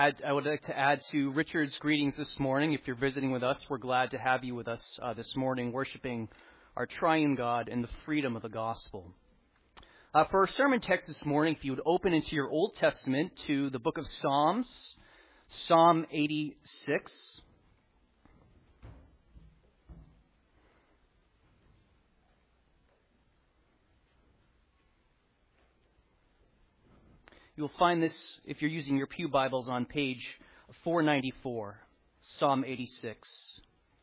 I would like to add to Richard's greetings this morning. If you're visiting with us, we're glad to have you with us this morning, worshiping our triune God in the freedom of the gospel. For our sermon text this morning, if you would open into your Old Testament to the book of Psalms, Psalm 86. You'll find this, if you're using your pew Bibles, on page 494, Psalm 86.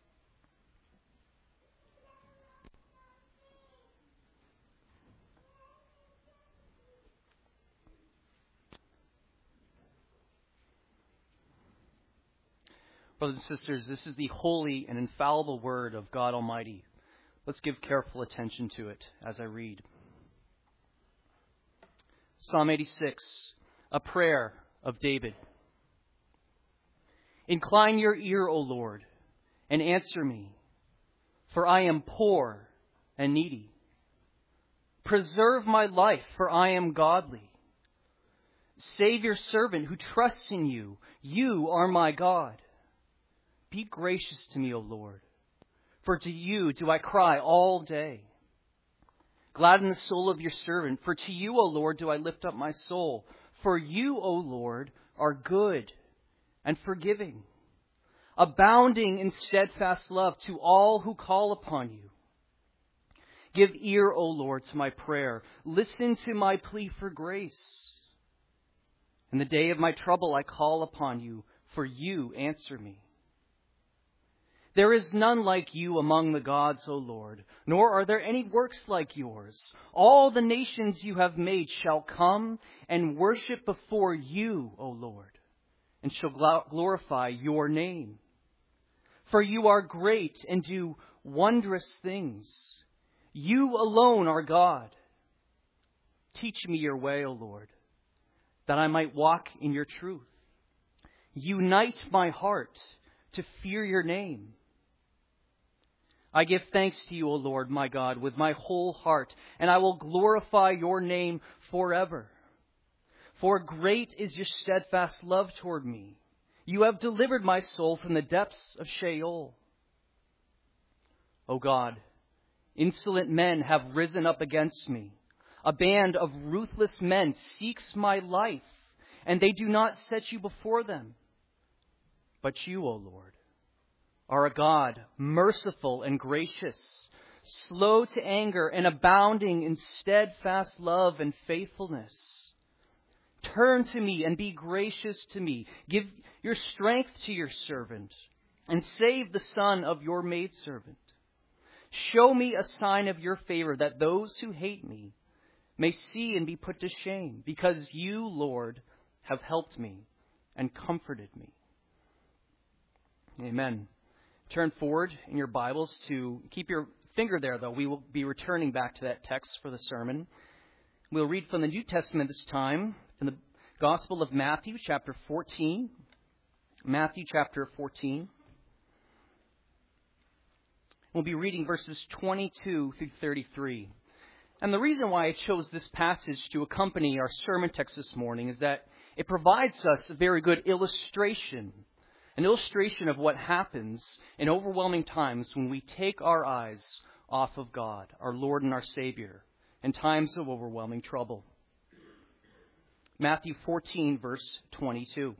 Brothers and sisters, this is the holy and infallible word of God Almighty. Let's give careful attention to it as I read. Psalm 86, a prayer of David. Incline your ear, O Lord, and answer me, for I am poor and needy. Preserve my life, for I am godly. Save your servant who trusts in you. You are my God. Be gracious to me, O Lord, for to you do I cry all day. Gladden the soul of your servant, for to you, O Lord, do I lift up my soul. For you, O Lord, are good and forgiving, abounding in steadfast love to all who call upon you. Give ear, O Lord, to my prayer. Listen to my plea for grace. In the day of my trouble I call upon you, for you answer me. There is none like you among the gods, O Lord, nor are there any works like yours. All the nations you have made shall come and worship before you, O Lord, and shall glorify your name. For you are great and do wondrous things. You alone are God. Teach me your way, O Lord, that I might walk in your truth. Unite my heart to fear your name. I give thanks to you, O Lord, my God, with my whole heart, and I will glorify your name forever. For great is your steadfast love toward me. You have delivered my soul from the depths of Sheol. O God, insolent men have risen up against me. A band of ruthless men seeks my life, and they do not set you before them. But you, O Lord, are a God merciful and gracious, slow to anger and abounding in steadfast love and faithfulness. Turn to me and be gracious to me. Give your strength to your servant and save the son of your maidservant. Show me a sign of your favor, that those who hate me may see and be put to shame, because you, Lord, have helped me and comforted me. Amen. Turn forward in your Bibles to, keep your finger there though, we will be returning back to that text for the sermon. We'll read from the New Testament this time, from the Gospel of Matthew, chapter 14. Matthew, chapter 14. We'll be reading verses 22 through 33. And the reason why I chose this passage to accompany our sermon text this morning is that it provides us a very good illustration. An illustration of what happens in overwhelming times when we take our eyes off of God, our Lord and our Savior, in times of overwhelming trouble. Matthew 14, verse 22.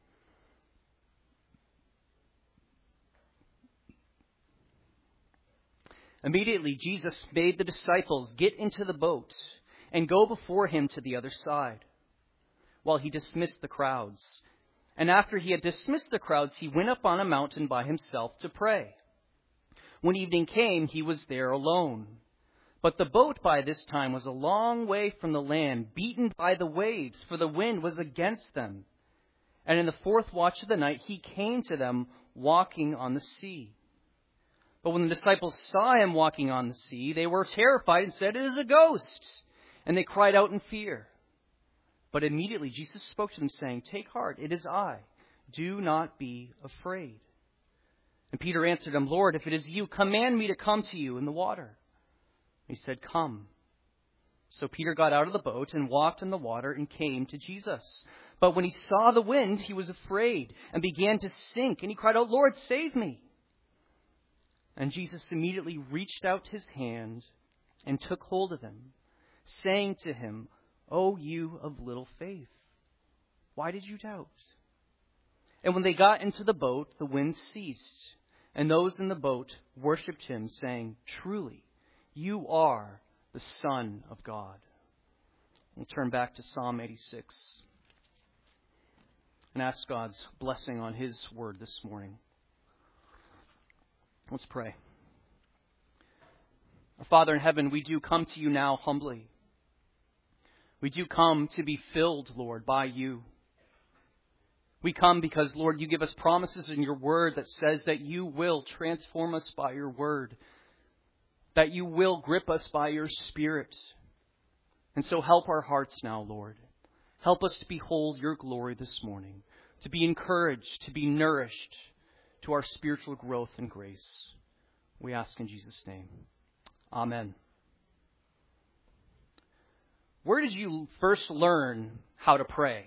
Immediately Jesus bade the disciples get into the boat and go before him to the other side, while he dismissed the crowds. And after he had dismissed the crowds, he went up on a mountain by himself to pray. When evening came, he was there alone. But the boat by this time was a long way from the land, beaten by the waves, for the wind was against them. And in the fourth watch of the night, he came to them walking on the sea. But when the disciples saw him walking on the sea, they were terrified and said, "It is a ghost!" And they cried out in fear. But immediately Jesus spoke to them, saying, "Take heart, it is I. Do not be afraid." And Peter answered him, "Lord, if it is you, command me to come to you in the water." He said, "Come." So Peter got out of the boat and walked in the water and came to Jesus. But when he saw the wind, he was afraid and began to sink. And he cried out, "Lord, save me." And Jesus immediately reached out his hand and took hold of him, saying to him, "O you of little faith, why did you doubt?" And when they got into the boat, the wind ceased, and those in the boat worshipped him, saying, "Truly, you are the Son of God." We'll turn back to Psalm 86 and ask God's blessing on his word this morning. Let's pray. Our Father in heaven, we do come to you now humbly. We do come to be filled, Lord, by you. We come because, Lord, you give us promises in your word that says that you will transform us by your word, that you will grip us by your Spirit. And so help our hearts now, Lord. Help us to behold your glory this morning, to be encouraged, to be nourished to our spiritual growth and grace. We ask in Jesus' name. Amen. Where did you first learn how to pray?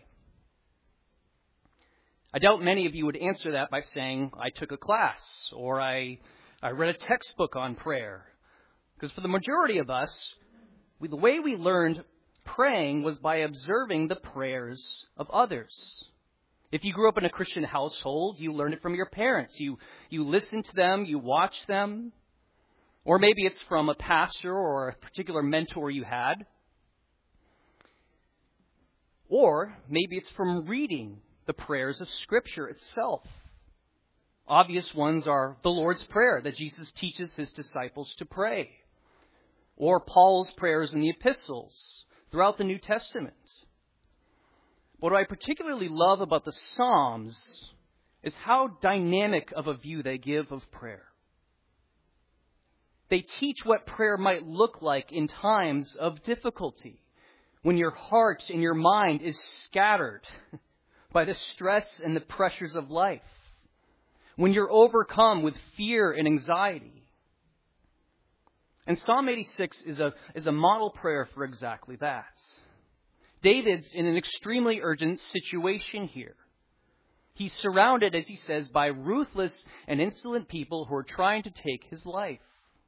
I doubt many of you would answer that by saying, "I took a class," or I read a textbook on prayer. Because for the majority of us, the way we learned praying was by observing the prayers of others. If you grew up in a Christian household, you learned it from your parents. You listened to them, you watched them. Or maybe it's from a pastor or a particular mentor you had. Or maybe it's from reading the prayers of Scripture itself. Obvious ones are the Lord's Prayer that Jesus teaches his disciples to pray, or Paul's prayers in the epistles throughout the New Testament. What I particularly love about the Psalms is how dynamic of a view they give of prayer. They teach what prayer might look like in times of difficulty, when your heart and your mind is scattered by the stress and the pressures of life, when you're overcome with fear and anxiety. And Psalm 86 is a model prayer for exactly that. David's in an extremely urgent situation here. He's surrounded, as he says, by ruthless and insolent people who are trying to take his life.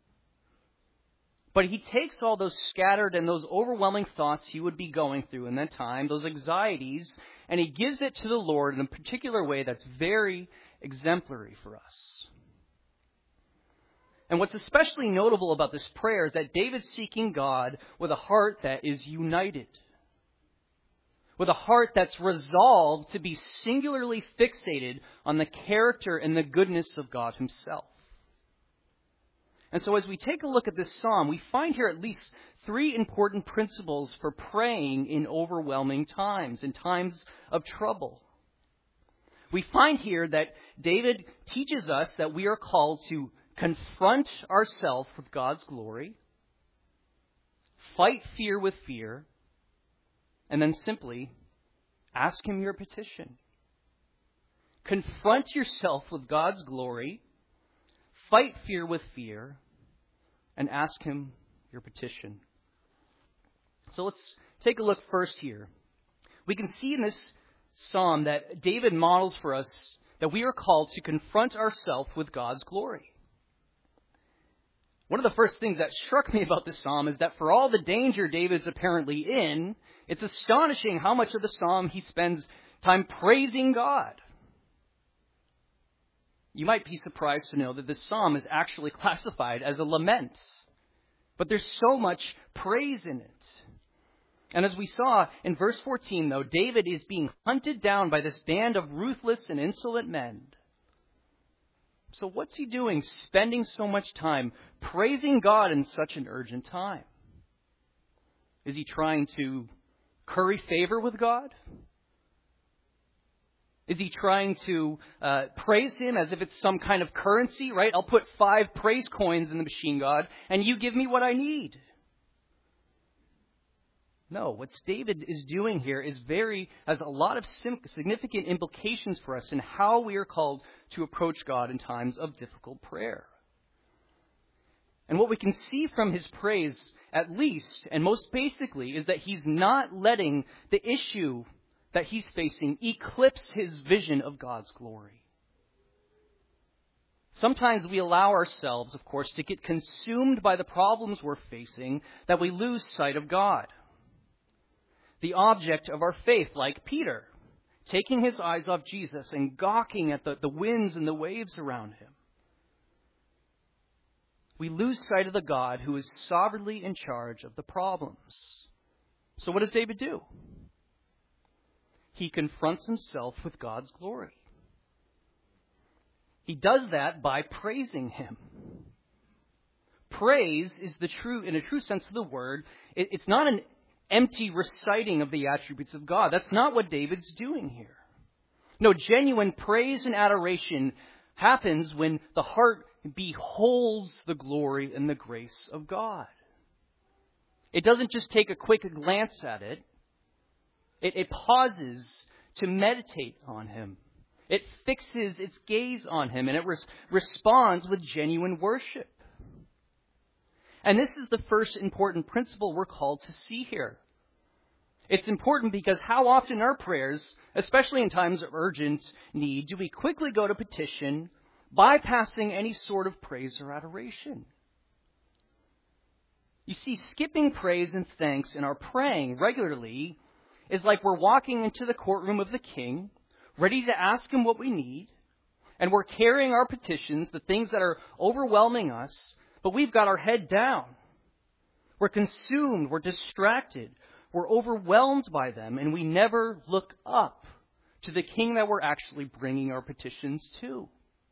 But he takes all those scattered and those overwhelming thoughts he would be going through in that time, those anxieties, and he gives it to the Lord in a particular way that's very exemplary for us. And what's especially notable about this prayer is that David's seeking God with a heart that is united, with a heart that's resolved to be singularly fixated on the character and the goodness of God himself. And so as we take a look at this psalm, we find here at least three important principles for praying in overwhelming times, in times of trouble. We find here that David teaches us that we are called to confront ourselves with God's glory, fight fear with fear, and then simply ask him your petition. Confront yourself with God's glory, fight fear with fear, and ask him your petition. So let's take a look first here. We can see in this psalm that David models for us that we are called to confront ourselves with God's glory. One of the first things that struck me about this psalm is that for all the danger David's apparently in, it's astonishing how much of the psalm he spends time praising God. You might be surprised to know that this psalm is actually classified as a lament. But there's so much praise in it. And as we saw in verse 14, though, David is being hunted down by this band of ruthless and insolent men. So what's he doing, spending so much time praising God in such an urgent time? Is he trying to curry favor with God? Is he trying to praise him as if it's some kind of currency, right? I'll put 5 praise coins in the machine, God, and you give me what I need. No, what David is doing here has a lot of significant implications for us in how we are called to approach God in times of difficult prayer. And what we can see from his praise at least, and most basically, is that he's not letting the issue that he's facing eclipse his vision of God's glory. Sometimes we allow ourselves, of course, to get consumed by the problems we're facing that we lose sight of God, the object of our faith, like Peter, taking his eyes off Jesus and gawking at the winds and the waves around him. We lose sight of the God who is sovereignly in charge of the problems. So what does David do? He confronts himself with God's glory. He does that by praising him. Praise is in a true sense of the word, it's not an empty reciting of the attributes of God. That's not what David's doing here. No, genuine praise and adoration happens when the heart beholds the glory and the grace of God. It doesn't just take a quick glance at it. It pauses to meditate on him. It fixes its gaze on him, and it responds with genuine worship. And this is the first important principle we're called to see here. It's important because how often our prayers, especially in times of urgent need, do we quickly go to petition, bypassing any sort of praise or adoration? You see, skipping praise and thanks in our praying regularly is like we're walking into the courtroom of the king, ready to ask him what we need, and we're carrying our petitions, the things that are overwhelming us, but we've got our head down. We're consumed, we're distracted, we're overwhelmed by them, and we never look up to the king that we're actually bringing our petitions to.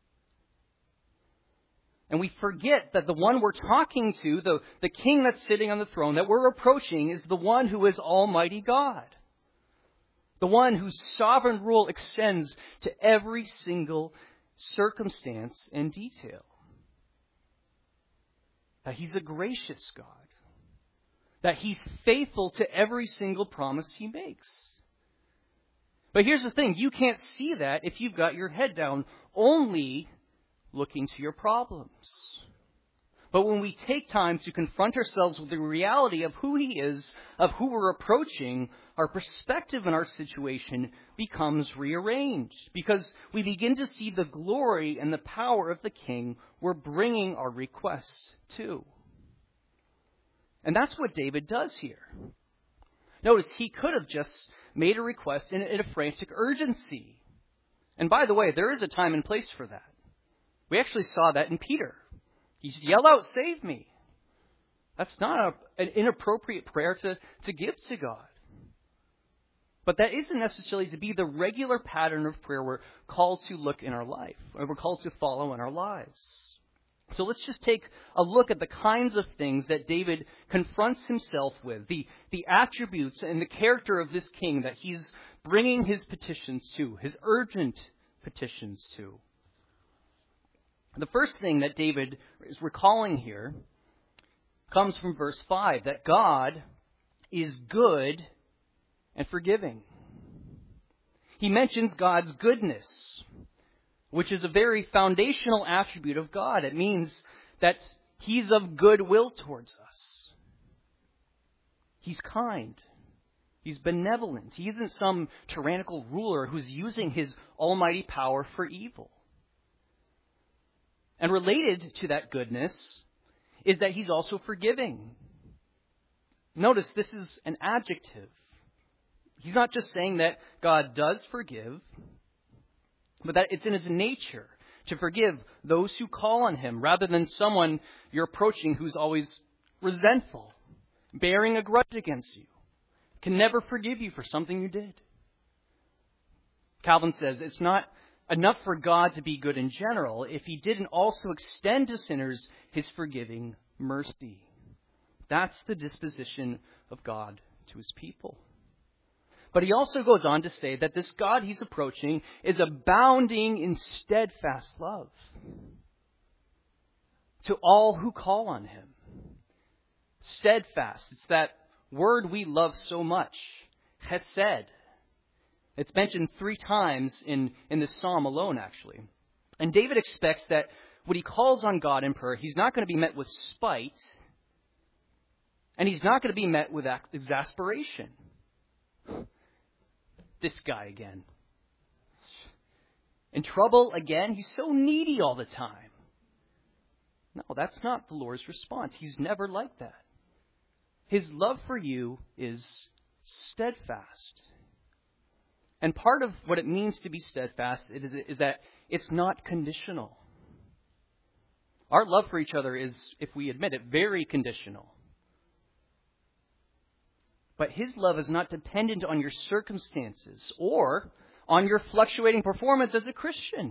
And we forget that the one we're talking to, the king that's sitting on the throne that we're approaching, is the one who is Almighty God. The one whose sovereign rule extends to every single circumstance and detail. That he's a gracious God. That he's faithful to every single promise he makes. But here's the thing, you can't see that if you've got your head down, only looking to your problems. But when we take time to confront ourselves with the reality of who he is, of who we're approaching, our perspective in our situation becomes rearranged because we begin to see the glory and the power of the king we're bringing our requests to. And that's what David does here. Notice, he could have just made a request in a frantic urgency. And by the way, there is a time and place for that. We actually saw that in Peter. He just yelled out, "Save me." That's not an inappropriate prayer to give to God. But that isn't necessarily to be the regular pattern of prayer we're called to look in our life, or we're called to follow in our lives. So let's just take a look at the kinds of things that David confronts himself with, the attributes and the character of this king that he's bringing his petitions to, his urgent petitions to. The first thing that David is recalling here comes from verse 5, that God is good and forgiving. He mentions God's goodness, which is a very foundational attribute of God. It means that he's of goodwill towards us. He's kind. He's benevolent. He isn't some tyrannical ruler who's using his almighty power for evil. And related to that goodness is that he's also forgiving. Notice this is an adjective. He's not just saying that God does forgive, but that it's in his nature to forgive those who call on him rather than someone you're approaching who's always resentful, bearing a grudge against you, can never forgive you for something you did. Calvin says it's not enough for God to be good in general if he didn't also extend to sinners his forgiving mercy. That's the disposition of God to his people. But he also goes on to say that this God he's approaching is abounding in steadfast love to all who call on him. Steadfast, it's that word we love so much, chesed. It's mentioned 3 times in this psalm alone, actually. And David expects that when he calls on God in prayer, he's not going to be met with spite And he's not going to be met with exasperation. This guy again. In trouble again? He's so needy all the time. No, that's not the Lord's response. He's never like that. His love for you is steadfast. And part of what it means to be steadfast is that it's not conditional. Our love for each other is, if we admit it, very conditional. But His love is not dependent on your circumstances or on your fluctuating performance as a Christian.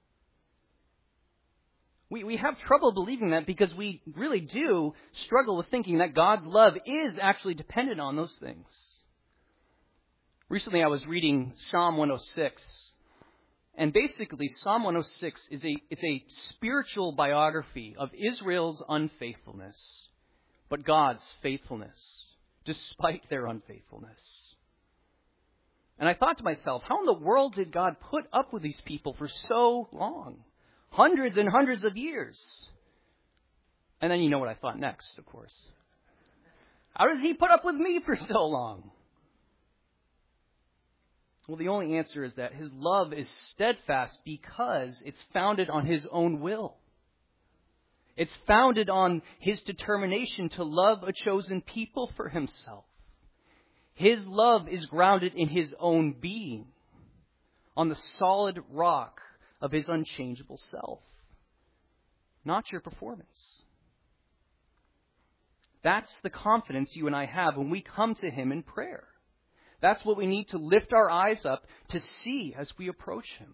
We have trouble believing that because we really do struggle with thinking that God's love is actually dependent on those things. Recently I was reading Psalm 106. And basically Psalm 106 is a spiritual biography of Israel's unfaithfulness, but God's faithfulness, despite their unfaithfulness. And I thought to myself, how in the world did God put up with these people for so long? Hundreds and hundreds of years. And then you know what I thought next, of course. How does He put up with me for so long? Well, the only answer is that His love is steadfast because it's founded on His own will. It's founded on His determination to love a chosen people for Himself. His love is grounded in His own being, on the solid rock of His unchangeable self, not your performance. That's the confidence you and I have when we come to Him in prayer. That's what we need to lift our eyes up to see as we approach Him.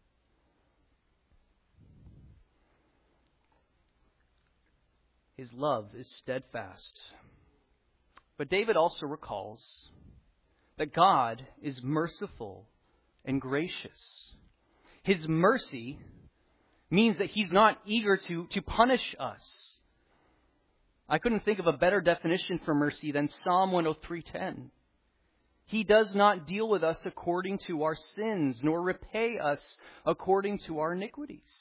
His love is steadfast. But David also recalls that God is merciful and gracious. His mercy means that He's not eager to punish us. I couldn't think of a better definition for mercy than Psalm 103:10. He does not deal with us according to our sins, nor repay us according to our iniquities.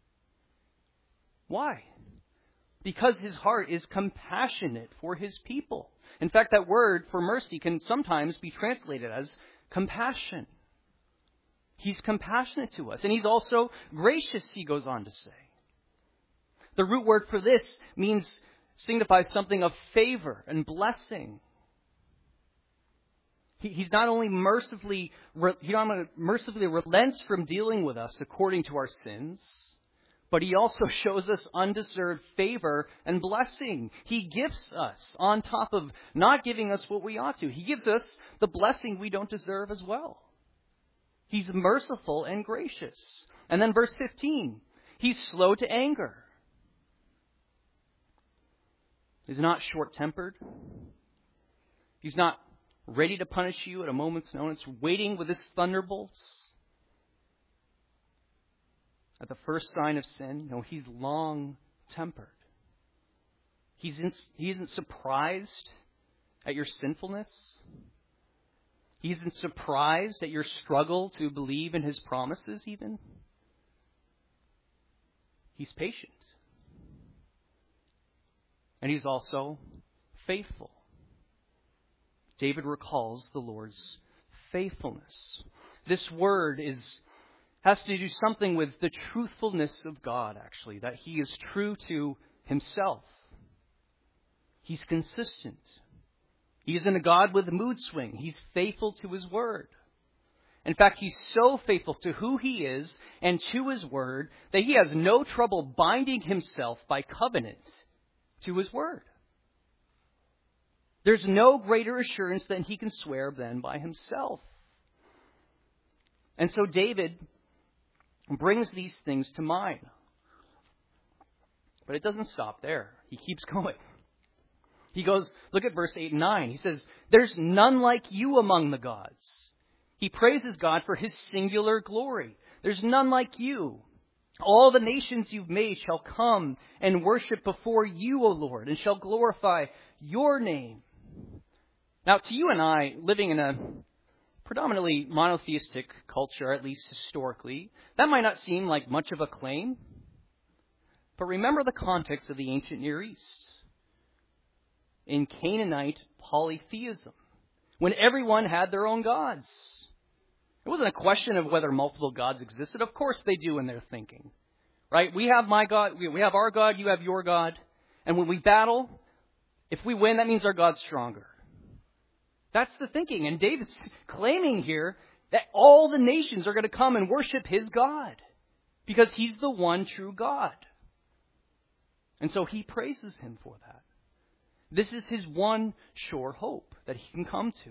Why? Because His heart is compassionate for His people. In fact, that word for mercy can sometimes be translated as compassion. He's compassionate to us. And He's also gracious, he goes on to say. The root word for this signifies something of favor and blessing. He's not only mercifully relents from dealing with us according to our sins, but He also shows us undeserved favor and blessing. He gifts us on top of not giving us what we ought to. He gives us the blessing we don't deserve as well. He's merciful and gracious. And then verse 15, He's slow to anger. He's not short-tempered. He's not ready to punish you at a moment's notice, waiting with His thunderbolts at the first sign of sin. No, He's long-tempered. He isn't surprised at your sinfulness. He isn't surprised at your struggle to believe in His promises even. He's patient. And He's also faithful. David recalls the Lord's faithfulness. This word has to do something with the truthfulness of God, actually, that He is true to Himself. He's consistent. He isn't a God with a mood swing. He's faithful to His word. In fact, He's so faithful to who He is and to His word that He has no trouble binding Himself by covenant to His word. There's no greater assurance than He can swear than by Himself. And so David brings these things to mind. But it doesn't stop there. He keeps going. He goes, look at verse 8 and 9. He says, there's none like you among the gods. He praises God for His singular glory. There's none like you. All the nations you've made shall come and worship before you, O Lord, and shall glorify your name. Now, to you and I, living in a predominantly monotheistic culture, at least historically, that might not seem like much of a claim. But remember the context of the ancient Near East. in Canaanite polytheism, when everyone had their own gods. It wasn't a question of whether multiple gods existed. Of course they do in their thinking. Right? We have my God, we have our God, you have your God. And when we battle, if we win, that means our God's stronger. That's the thinking. And David's claiming here that all the nations are going to come and worship his God because he's the one true God. And so he praises him for that. This is his one sure hope that he can come to.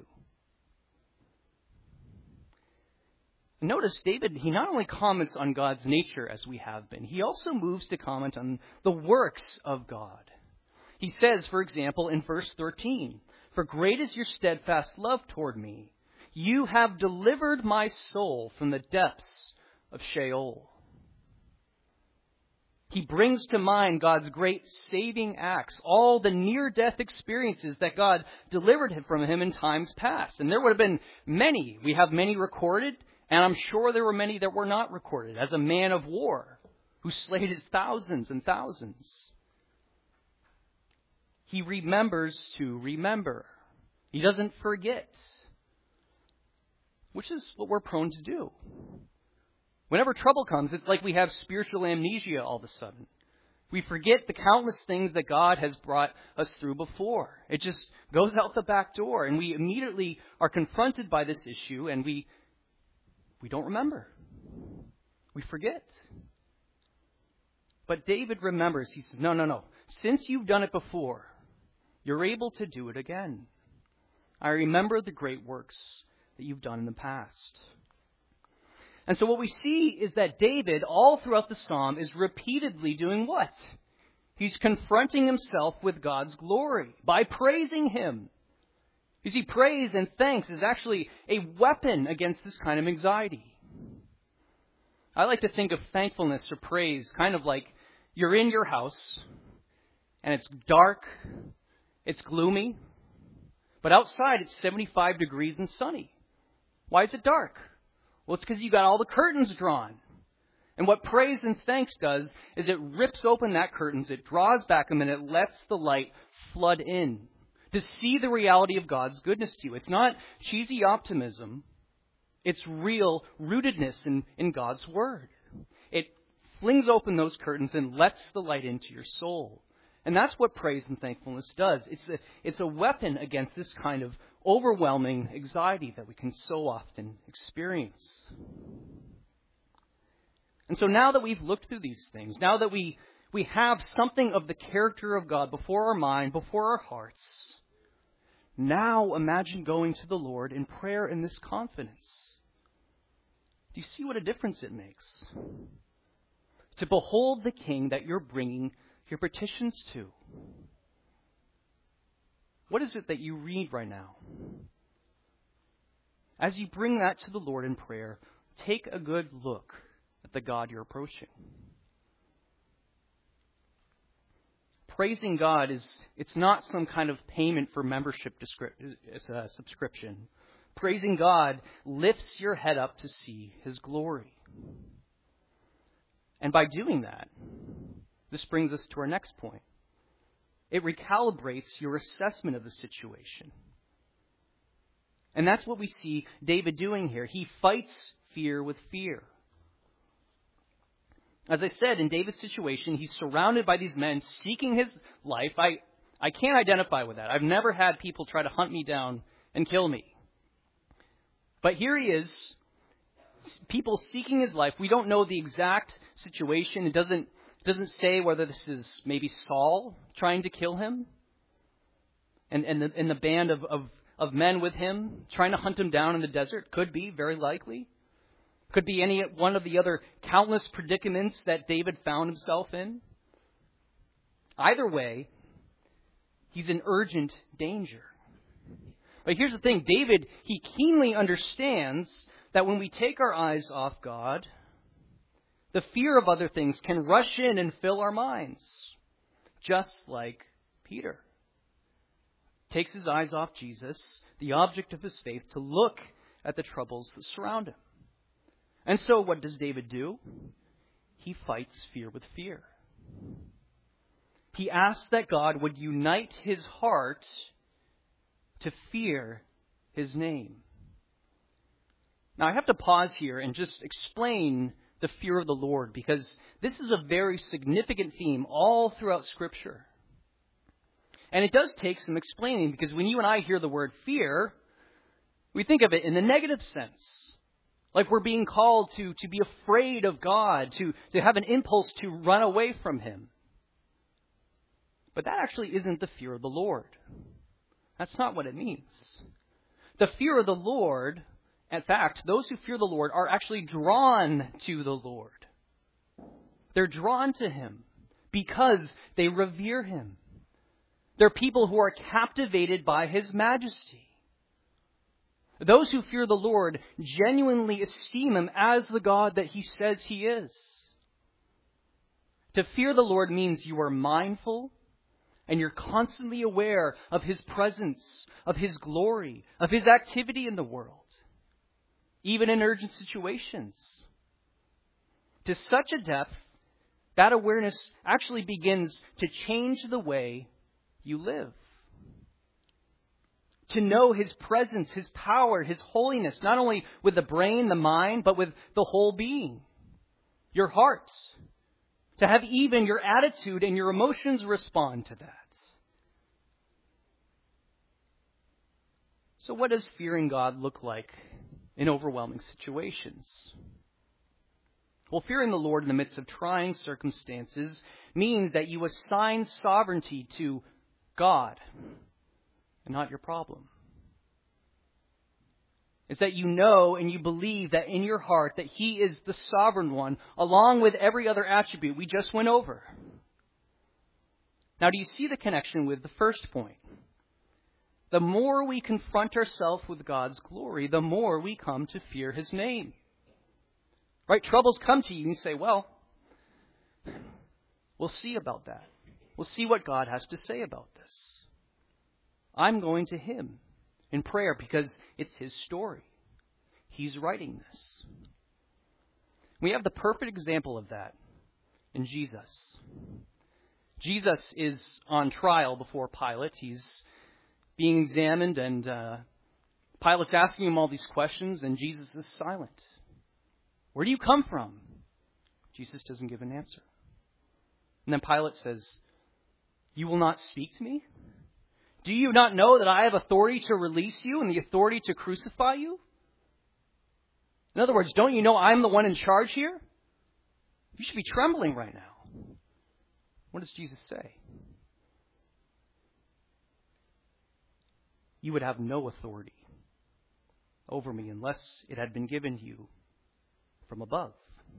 Notice David, he not only comments on God's nature as we have been, he also moves to comment on the works of God. He says, for example, in verse 13, "For great is your steadfast love toward me. You have delivered my soul from the depths of Sheol." He brings to mind God's great saving acts, all the near-death experiences that God delivered from him in times past. And there would have been many. We have many recorded, and I'm sure there were many that were not recorded, as a man of war who slayed his thousands and thousands. He remembers to remember. He doesn't forget, which is what we're prone to do. Whenever trouble comes, it's like we have spiritual amnesia all of a sudden. We forget the countless things that God has brought us through before. It just goes out the back door, and we immediately are confronted by this issue, and we don't remember. We forget. But David remembers. He says, no. Since you've done it before, you're able to do it again. I remember the great works that you've done in the past. And so what we see is that David, all throughout the psalm, is repeatedly doing what? He's confronting himself with God's glory by praising him. You see, praise and thanks is actually a weapon against this kind of anxiety. I like to think of thankfulness or praise kind of like you're in your house and it's dark, it's gloomy, but outside it's 75 degrees and sunny. Why is it dark? Well, it's because you got all the curtains drawn. And what praise and thanks does is it rips open that curtains, it draws back them, and it lets the light flood in to see the reality of God's goodness to you. It's not cheesy optimism. It's real rootedness in God's Word. It flings open those curtains and lets the light into your soul. And that's what praise and thankfulness does. It's a weapon against this kind of overwhelming anxiety that we can so often experience. And so now that we've looked through these things, now that we have something of the character of God before our mind, before our hearts, now imagine going to the Lord in prayer in this confidence. Do you see what a difference it makes? To behold the King that you're bringing your petitions to. What is it that you read right now? As you bring that to the Lord in prayer, take a good look at the God you're approaching. Praising God it's not some kind of payment for membership subscription. Praising God lifts your head up to see his glory. And by doing that, this brings us to our next point. It recalibrates your assessment of the situation. And that's what we see David doing here. He fights fear with fear. As I said, in David's situation, he's surrounded by these men seeking his life. I can't identify with that. I've never had people try to hunt me down and kill me. But here he is, people seeking his life. We don't know the exact situation. It doesn't say whether this is maybe Saul trying to kill him and the band of men with him trying to hunt him down in the desert. Could be, very likely. Could be any one of the other countless predicaments that David found himself in. Either way, he's in urgent danger. But here's the thing. David, he keenly understands that when we take our eyes off God, the fear of other things can rush in and fill our minds, just like Peter takes his eyes off Jesus, the object of his faith, to look at the troubles that surround him. And so what does David do? He fights fear with fear. He asks that God would unite his heart to fear his name. Now, I have to pause here and just explain the fear of the Lord, because this is a very significant theme all throughout Scripture. And it does take some explaining, because when you and I hear the word fear, we think of it in the negative sense. Like we're being called to be afraid of God, to have an impulse to run away from him. But that actually isn't the fear of the Lord. That's not what it means. The fear of the Lord, in fact, those who fear the Lord are actually drawn to the Lord. They're drawn to him because they revere him. They're people who are captivated by his majesty. Those who fear the Lord genuinely esteem him as the God that he says he is. To fear the Lord means you are mindful and you're constantly aware of his presence, of his glory, of his activity in the world, even in urgent situations. To such a depth, that awareness actually begins to change the way you live. To know his presence, his power, his holiness, not only with the brain, the mind, but with the whole being, your heart. To have even your attitude and your emotions respond to that. So what does fearing God look like in overwhelming situations? Well, fearing the Lord in the midst of trying circumstances means that you assign sovereignty to God and not your problem. It's that you know and you believe that in your heart that he is the sovereign one, along with every other attribute we just went over. Now, do you see the connection with the first point? The more we confront ourselves with God's glory, the more we come to fear his name. Right? Troubles come to you and you say, well, we'll see about that. We'll see what God has to say about this. I'm going to him in prayer because it's his story. He's writing this. We have the perfect example of that in Jesus. Jesus is on trial before Pilate. He's being examined, and Pilate's asking him all these questions, and Jesus is silent. Where do you come from? Jesus doesn't give an answer. And then Pilate says, you will not speak to me? Do you not know that I have authority to release you and the authority to crucify you? In other words, don't you know I'm the one in charge here? You should be trembling right now. What does Jesus say? You would have no authority over me unless it had been given you from above.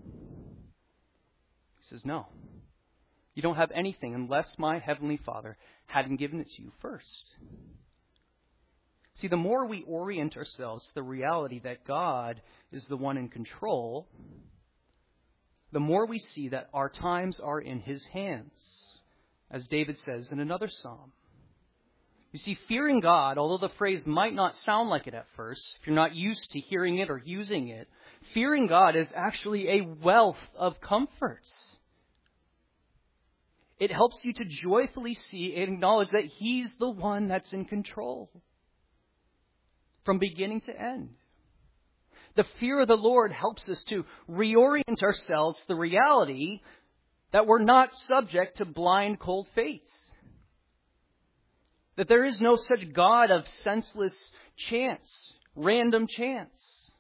He says, no. You don't have anything unless my heavenly Father hadn't given it to you first. See, the more we orient ourselves to the reality that God is the one in control, the more we see that our times are in his hands, as David says in another psalm. You see, fearing God, although the phrase might not sound like it at first, if you're not used to hearing it or using it, fearing God is actually a wealth of comforts. It helps you to joyfully see and acknowledge that he's the one that's in control from beginning to end. The fear of the Lord helps us to reorient ourselves to the reality that we're not subject to blind, cold faith. That there is no such God of senseless chance, random chance,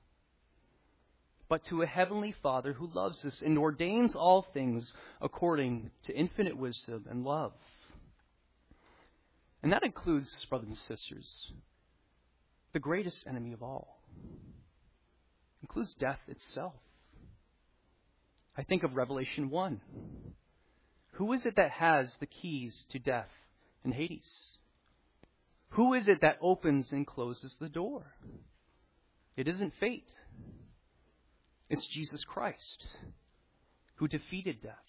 but to a heavenly Father who loves us and ordains all things according to infinite wisdom and love. And that includes, brothers and sisters, the greatest enemy of all. It includes death itself. I think of Revelation 1. Who is it that has the keys to death and Hades? Who is it that opens and closes the door? It isn't fate. It's Jesus Christ who defeated death.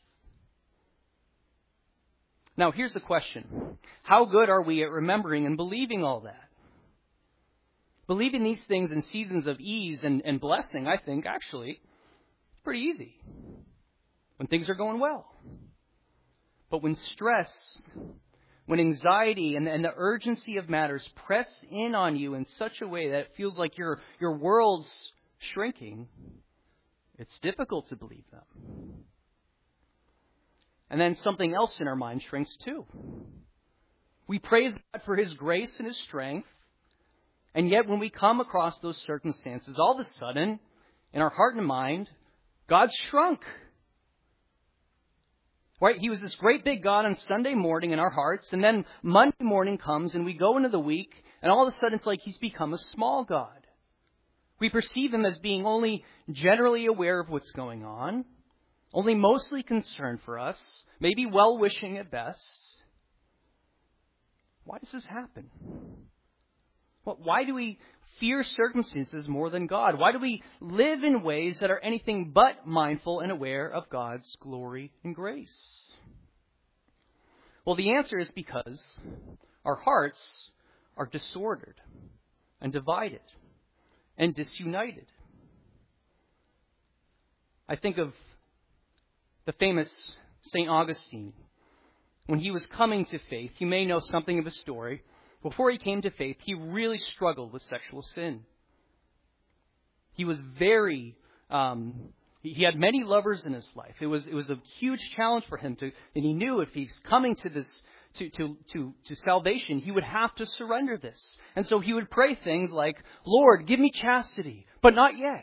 Now, here's the question. How good are we at remembering and believing all that? Believing these things in seasons of ease and blessing, I think, actually, pretty easy when things are going well. But when stress, when anxiety and the urgency of matters press in on you in such a way that it feels like your world's shrinking, it's difficult to believe them. And then something else in our mind shrinks too. We praise God for His grace and His strength, and yet when we come across those circumstances, all of a sudden, in our heart and mind, God's shrunk. Right? He was this great big God on Sunday morning in our hearts, and then Monday morning comes and we go into the week, and all of a sudden it's like He's become a small God. We perceive Him as being only generally aware of what's going on, only mostly concerned for us, maybe well-wishing at best. Why does this happen? Why do we fear circumstances more than God? Why do we live in ways that are anything but mindful and aware of God's glory and grace? Well, the answer is because our hearts are disordered and divided and disunited. I think of the famous St. Augustine. When he was coming to faith, you may know something of his story. Before he came to faith, he really struggled with sexual sin. He was he had many lovers in his life. It was a huge challenge for him and he knew if he's coming to this, to salvation, he would have to surrender this. And so he would pray things like, Lord, give me chastity, but not yet.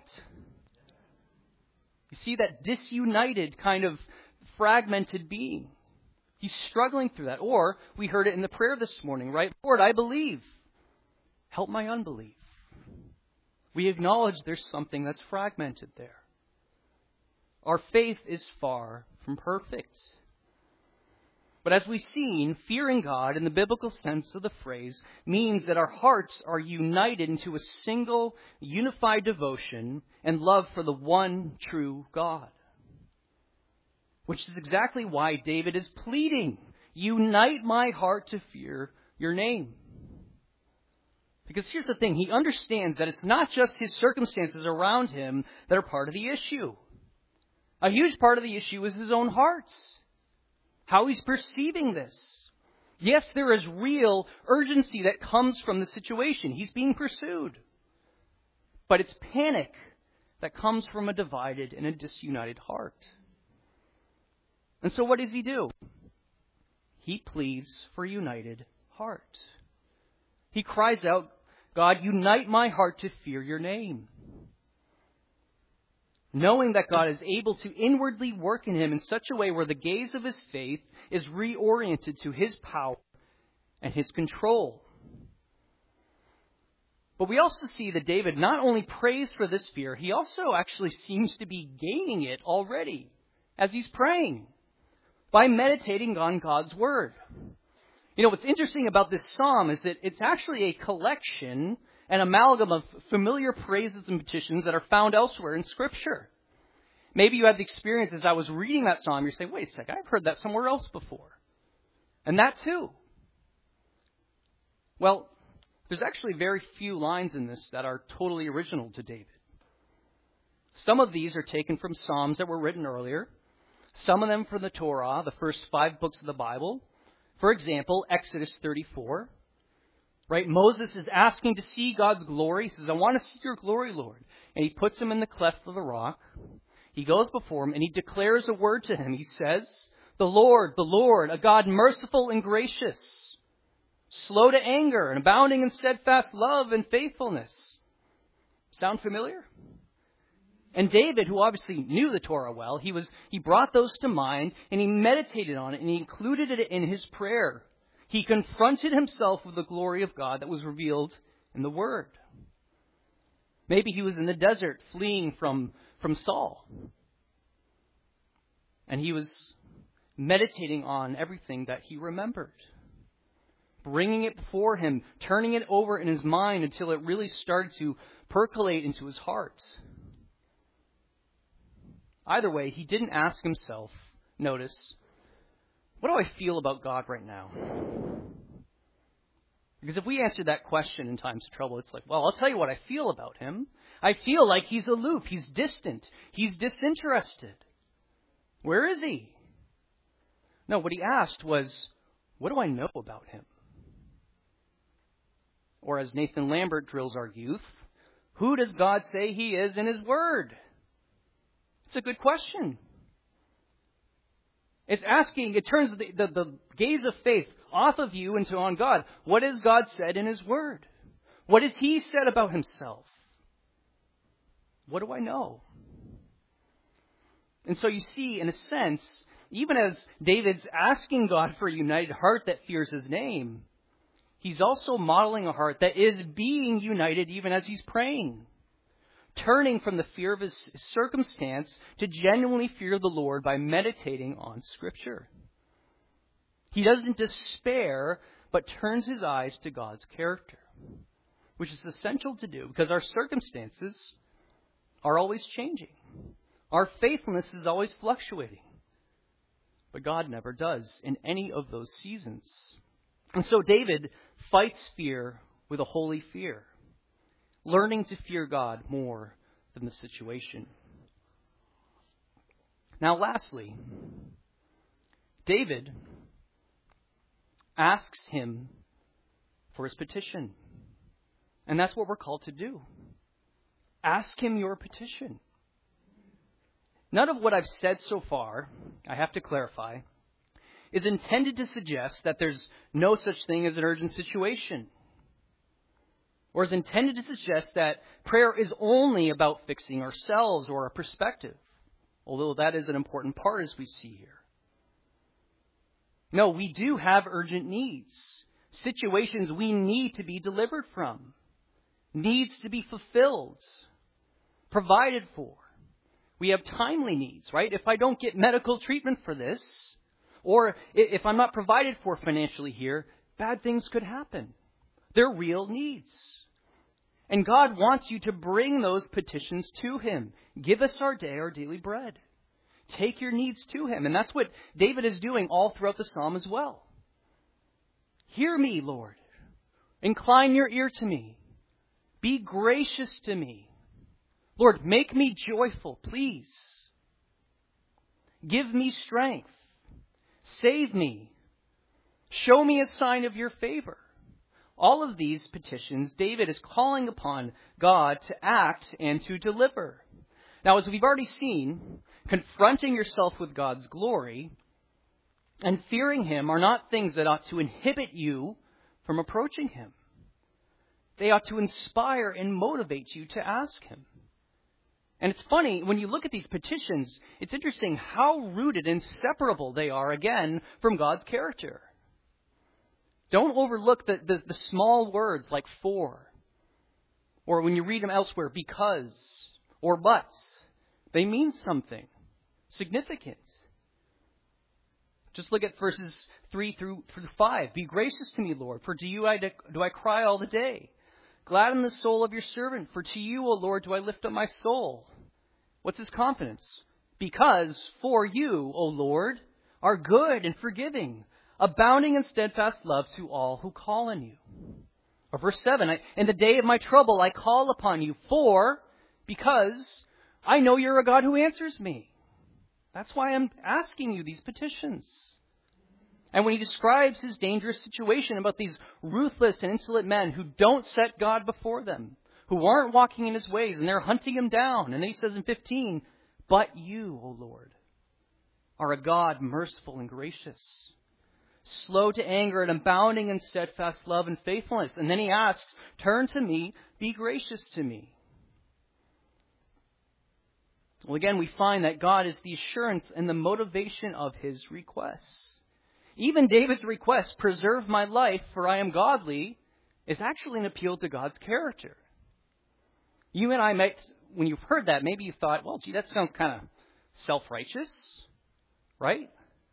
You see that disunited kind of fragmented being. He's struggling through that. Or we heard it in the prayer this morning, right? Lord, I believe. Help my unbelief. We acknowledge there's something that's fragmented there. Our faith is far from perfect. But as we've seen, fearing God in the biblical sense of the phrase means that our hearts are united into a single, unified devotion and love for the one true God. Which is exactly why David is pleading, unite my heart to fear your name. Because here's the thing, he understands that it's not just his circumstances around him that are part of the issue. A huge part of the issue is his own heart. How he's perceiving this. Yes, there is real urgency that comes from the situation. He's being pursued. But it's panic that comes from a divided and a disunited heart. And so what does he do? He pleads for a united heart. He cries out, God, unite my heart to fear your name. Knowing that God is able to inwardly work in him in such a way where the gaze of his faith is reoriented to his power and his control. But we also see that David not only prays for this fear, he also actually seems to be gaining it already as he's praying by meditating on God's word. You know, what's interesting about this psalm is that it's actually a collection, an amalgam of familiar praises and petitions that are found elsewhere in Scripture. Maybe you had the experience as I was reading that psalm, you're saying, wait a second, I've heard that somewhere else before. And that too. Well, there's actually very few lines in this that are totally original to David. Some of these are taken from psalms that were written earlier. Some of them from the Torah, the first 5 books of the Bible. For example, Exodus 34. Right? Moses is asking to see God's glory. He says, I want to see your glory, Lord. And he puts him in the cleft of the rock. He goes before him and he declares a word to him. He says, the Lord, a God merciful and gracious, slow to anger and abounding in steadfast love and faithfulness. Sound familiar? And David, who obviously knew the Torah well, he brought those to mind and he meditated on it and he included it in his prayer. He confronted himself with the glory of God that was revealed in the Word. Maybe he was in the desert fleeing from Saul. And he was meditating on everything that he remembered. Bringing it before him, turning it over in his mind until it really started to percolate into his heart. Either way, he didn't ask himself, notice, what do I feel about God right now? Because if we answer that question in times of trouble, it's like, well, I'll tell you what I feel about him. I feel like he's aloof, he's distant, he's disinterested. Where is he? No, what he asked was, what do I know about him? Or as Nathan Lambert drills our youth, who does God say he is in his word? It's a good question. It turns the gaze of faith off of you and on God. What has God said in his word? What has he said about himself? What do I know? And so you see, in a sense, even as David's asking God for a united heart that fears his name, he's also modeling a heart that is being united even as he's praying, turning from the fear of his circumstance to genuinely fear the Lord by meditating on Scripture. He doesn't despair, but turns his eyes to God's character, which is essential to do because our circumstances are always changing. Our faithfulness is always fluctuating. But God never does in any of those seasons. And so David fights fear with a holy fear, learning to fear God more than the situation. Now, lastly, David asks him for his petition. And that's what we're called to do. Ask him your petition. None of what I've said so far, I have to clarify, is intended to suggest that there's no such thing as an urgent situation, or is intended to suggest that prayer is only about fixing ourselves or our perspective, although that is an important part as we see here. No, we do have urgent needs, situations we need to be delivered from, needs to be fulfilled, provided for. We have timely needs, right? If I don't get medical treatment for this, or if I'm not provided for financially here, bad things could happen. They're real needs. And God wants you to bring those petitions to him. Give us our day, our daily bread. Take your needs to him. And that's what David is doing all throughout the psalm as well. Hear me, Lord. Incline your ear to me. Be gracious to me. Lord, make me joyful, please. Give me strength. Save me. Show me a sign of your favor. All of these petitions, David is calling upon God to act and to deliver. Now, as we've already seen, confronting yourself with God's glory and fearing him are not things that ought to inhibit you from approaching him. They ought to inspire and motivate you to ask him. And it's funny, when you look at these petitions, it's interesting how rooted and separable they are, again, from God's character. Don't overlook the small words like for, or when you read them elsewhere, because, or but. They mean something significant. Just look at verses 3 through 5. Be gracious to me, Lord, for to you do I cry all the day. Gladden the soul of your servant, for to you, O Lord, do I lift up my soul. What's his confidence? Because for you, O Lord, are good and forgiving, abounding in steadfast love to all who call on you. Or verse 7, in the day of my trouble I call upon you, because I know you're a God who answers me. That's why I'm asking you these petitions. And when he describes his dangerous situation about these ruthless and insolent men who don't set God before them, who aren't walking in his ways, and they're hunting him down. And then he says in 15, but you, O Lord, are a God merciful and gracious, slow to anger and abounding in steadfast love and faithfulness. And then he asks, turn to me, be gracious to me. Well, again, we find that God is the assurance and the motivation of his requests. Even David's request, preserve my life, for I am godly, is actually an appeal to God's character. You and I might, when you've heard that, maybe you thought, well, gee, that sounds kind of self-righteous, right?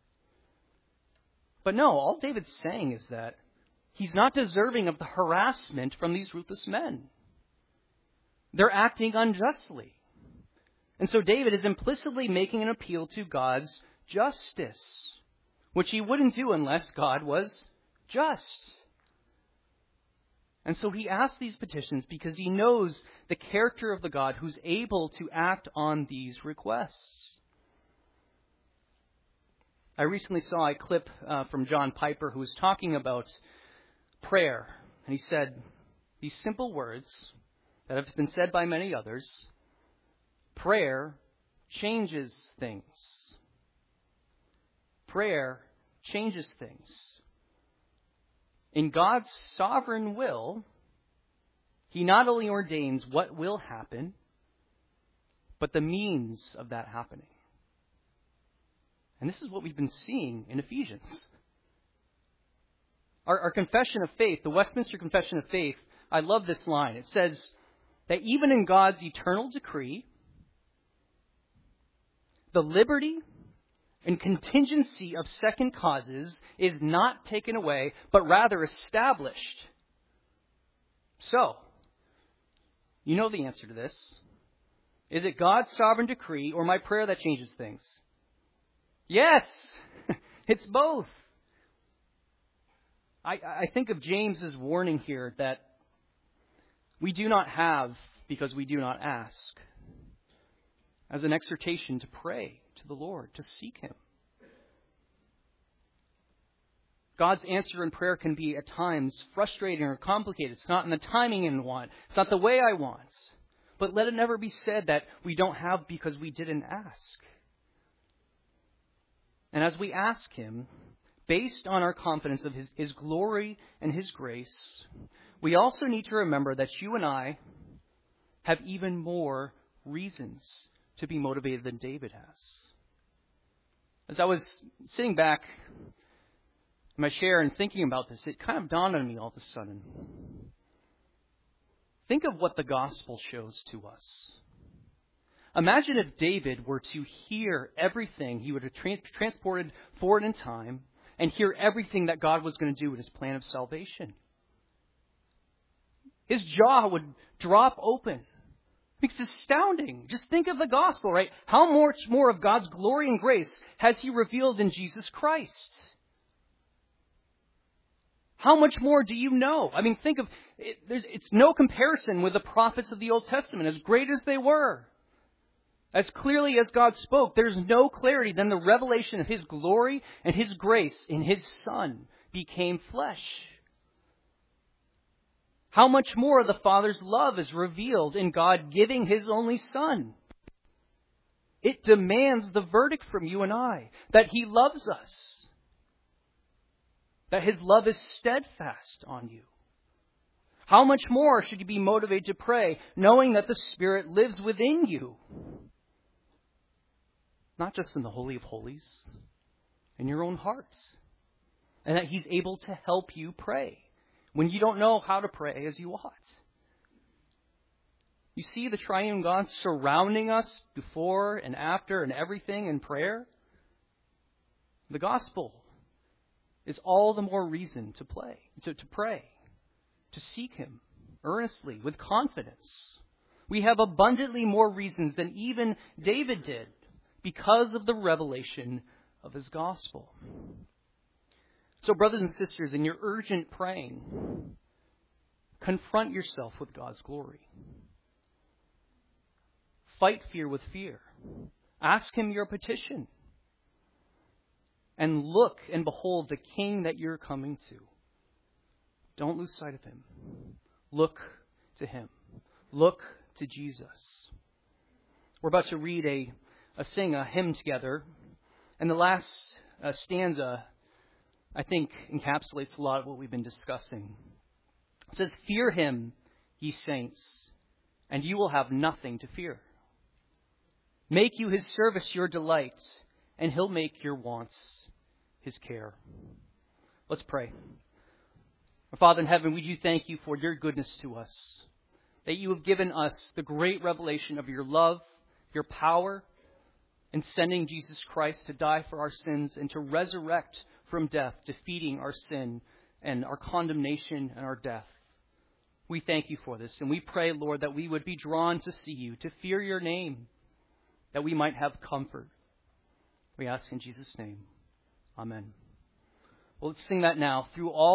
But no, all David's saying is that he's not deserving of the harassment from these ruthless men. They're acting unjustly. And so David is implicitly making an appeal to God's justice, which he wouldn't do unless God was just. And so he asks these petitions because he knows the character of the God who's able to act on these requests. I recently saw a clip from John Piper who was talking about prayer. And he said these simple words that have been said by many others: prayer changes things. Prayer changes things. In God's sovereign will, He not only ordains what will happen, but the means of that happening. And this is what we've been seeing in Ephesians. Our confession of faith, the Westminster Confession of Faith, I love this line. It says that even in God's eternal decree, the liberty and contingency of second causes is not taken away, but rather established. So, you know the answer to this. Is it God's sovereign decree or my prayer that changes things? Yes, it's both. I think of James's warning here that we do not have because we do not ask, as an exhortation to pray to the Lord, to seek Him. God's answer in prayer can be at times frustrating or complicated. It's not in the timing I want. It's not the way I want. But let it never be said that we don't have because we didn't ask. And as we ask Him, based on our confidence of His glory and His grace, we also need to remember that you and I have even more reasons to be motivated than David has. As I was sitting back in my chair and thinking about this, it kind of dawned on me all of a sudden. Think of what the gospel shows to us. Imagine if David were to hear everything. He would have transported forward in time and hear everything that God was going to do with His plan of salvation. His jaw would drop open. It's astounding. Just think of the gospel, right? How much more of God's glory and grace has He revealed in Jesus Christ? How much more do you know? I mean, think of it. It's no comparison with the prophets of the Old Testament, as great as they were. As clearly as God spoke, there's no clarity than the revelation of His glory and His grace in His Son became flesh. How much more the Father's love is revealed in God giving His only Son. It demands the verdict from you and I that He loves us, that His love is steadfast on you. How much more should you be motivated to pray, knowing that the Spirit lives within you? Not just in the Holy of Holies, in your own hearts. And that He's able to help you pray when you don't know how to pray as you ought. You see the triune God surrounding us before and after and everything in prayer? The gospel is all the more reason to pray, to seek Him earnestly, with confidence. We have abundantly more reasons than even David did because of the revelation of His gospel. So, brothers and sisters, in your urgent praying, confront yourself with God's glory. Fight fear with fear. Ask Him your petition. And look and behold the King that you're coming to. Don't lose sight of Him. Look to Him. Look to Jesus. We're about to read sing a hymn together. And the last stanza, I think, encapsulates a lot of what we've been discussing. It says, "Fear Him, ye saints, and you will have nothing to fear. Make you His service your delight, and He'll make your wants His care." Let's pray. Our Father in heaven, we do thank You for Your goodness to us, that You have given us the great revelation of Your love, Your power, in sending Jesus Christ to die for our sins and to resurrect from death, defeating our sin and our condemnation and our death. We thank You for this, and we pray, Lord, that we would be drawn to see You, to fear Your name, that we might have comfort. We ask in Jesus' name. Amen. Well, let's sing that now. Through all